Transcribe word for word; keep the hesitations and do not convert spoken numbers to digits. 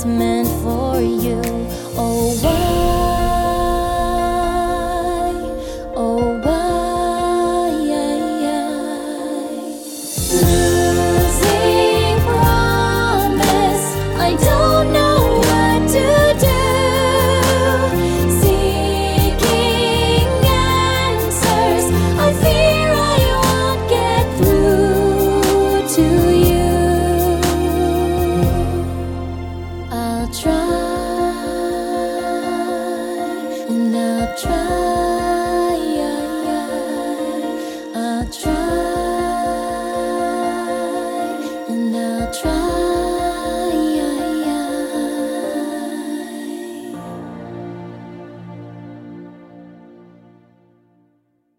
was meant for you. Oh, why, oh, why, losing promise, I don't know what to do, seeking answers, I fear I won't get through to you. I'll try, and I'll try.